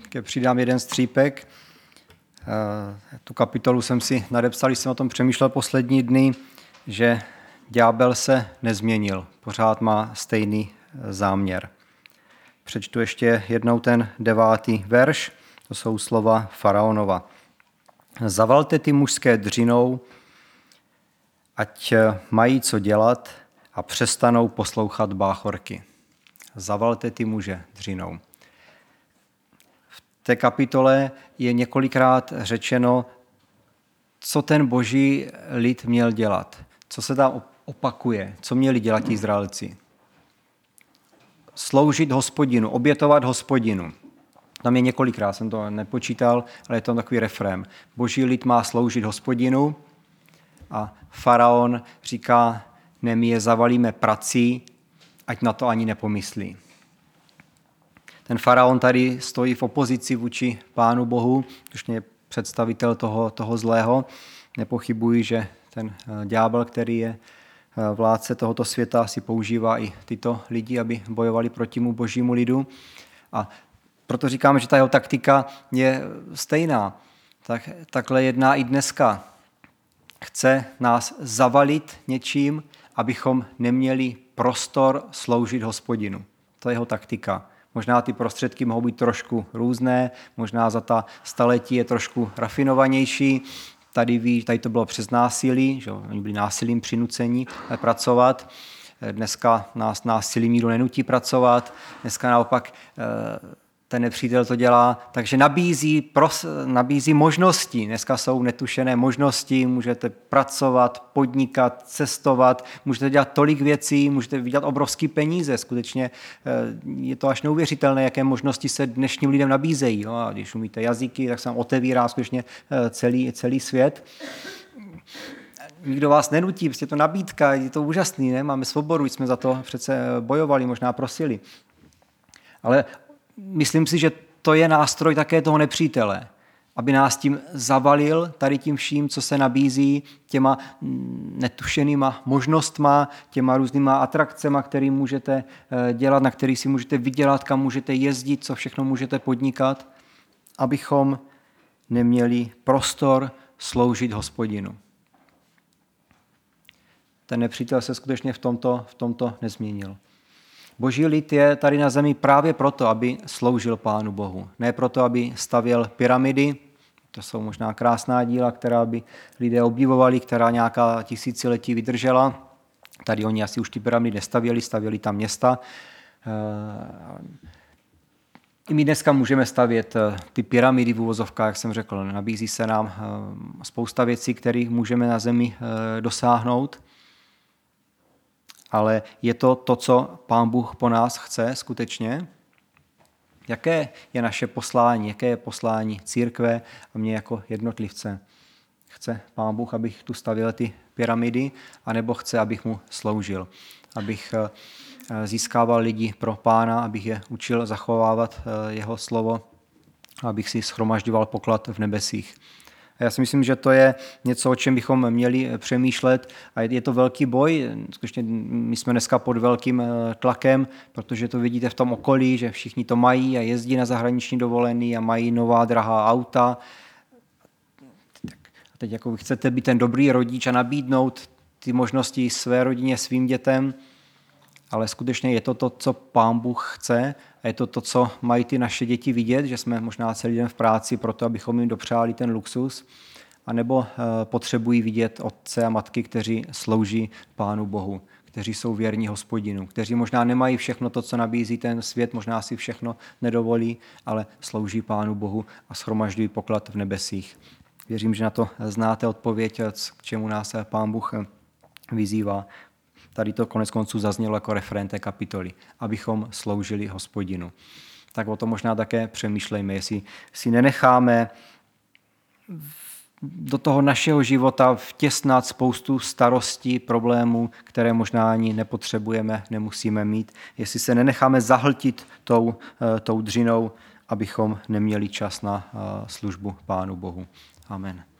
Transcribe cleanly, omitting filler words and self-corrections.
Také přidám jeden střípek. Tu kapitolu jsem si nadepsal, když jsem o tom přemýšlel poslední dny, že ďábel se nezměnil, pořád má stejný záměr. Přečtu ještě jednou ten 9. verš, to jsou slova faraonova. Zavalte ty mužské dřinou, ať mají co dělat a přestanou poslouchat báchorky. Zavalte ty muže dřinou. V té kapitole je několikrát řečeno, co ten boží lid měl dělat. Co se tam opakuje, co měli dělat ti Izraelci. Sloužit Hospodinu, obětovat Hospodinu. Tam je několikrát, jsem to nepočítal, ale je to takový refrém. Boží lid má sloužit Hospodinu a faraon říká, ne, my je zavalíme prací, ať na to ani nepomyslí. Ten faraon tady stojí v opozici vůči Pánu Bohu, což je představitel toho zlého. Nepochybuji, že ten ďábel, který je vládce tohoto světa, si používá i tyto lidi, aby bojovali proti mu božímu lidu. A proto říkáme, že ta jeho taktika je stejná. Takhle jedná i dneska. Chce nás zavalit něčím, abychom neměli prostor sloužit Hospodinu. To je jeho taktika. Možná ty prostředky mohou být trošku různé, možná za ta staletí je trošku rafinovanější. Tady to bylo přes násilí, že oni byli násilím přinuceni pracovat. Dneska nás násilím nikdo nenutí pracovat. Naopak ten nepřítel to dělá, takže nabízí možnosti. Dneska jsou netušené možnosti, můžete pracovat, podnikat, cestovat, můžete dělat tolik věcí, můžete vydělat obrovský peníze. Skutečně je to až neuvěřitelné, jaké možnosti se dnešním lidem nabízejí. Jo? A když umíte jazyky, tak se vám otevírá skutečně celý svět. Nikdo vás nenutí, prostě je to nabídka, je to úžasný, ne? Máme svobodu, jsme za to přece bojovali, možná prosili. Ale myslím si, že to je nástroj také toho nepřítele, aby nás tím zavalil, tady tím vším, co se nabízí, těma netušenýma možnostma, těma různýma atrakcema, který můžete dělat, na který si můžete vydělat, kam můžete jezdit, co všechno můžete podnikat, abychom neměli prostor sloužit Hospodinu. Ten nepřítel se skutečně v tomto nezměnil. Boží lid je tady na zemi právě proto, aby sloužil Pánu Bohu. Ne proto, aby stavěl pyramidy, to jsou možná krásná díla, která by lidé obdivovali, která nějaká tisíciletí vydržela. Tady oni asi už ty pyramidy nestavěli, stavěli tam města. I my dneska můžeme stavět ty pyramidy v uvozovkách, jak jsem řekl. Nabízí se nám spousta věcí, které můžeme na zemi dosáhnout. Ale je to, co Pán Bůh po nás chce skutečně? Jaké je naše poslání? Jaké je poslání církve a mě jako jednotlivce? Chce Pán Bůh, abych tu stavěl ty pyramidy, anebo chce, abych mu sloužil? Abych získával lidi pro Pána, abych je učil zachovávat jeho slovo, abych si shromažďoval poklad v nebesích. A já si myslím, že to je něco, o čem bychom měli přemýšlet a je to velký boj. Skutečně my jsme dneska pod velkým tlakem, protože to vidíte v tom okolí, že všichni to mají a jezdí na zahraniční dovolený a mají nová drahá auta. A teď jako vy chcete být ten dobrý rodič a nabídnout ty možnosti své rodině, svým dětem, ale skutečně je to to, co Pán Bůh chce a je to to, co mají ty naše děti vidět, že jsme možná celý den v práci proto, abychom jim dopřáli ten luxus, anebo potřebují vidět otce a matky, kteří slouží Pánu Bohu, kteří jsou věrní Hospodinu, kteří možná nemají všechno to, co nabízí ten svět, možná si všechno nedovolí, ale slouží Pánu Bohu a shromažďují poklad v nebesích. Věřím, že na to znáte odpověď, k čemu nás Pán Bůh vyzývá. Tady to konec konců zaznělo jako refrén té kapitoly, abychom sloužili Hospodinu. Tak o tom možná také přemýšlejme, jestli si nenecháme do toho našeho života vtěsnat spoustu starostí, problémů, které možná ani nepotřebujeme, nemusíme mít. Jestli se nenecháme zahltit tou dřinou, abychom neměli čas na službu Pánu Bohu. Amen.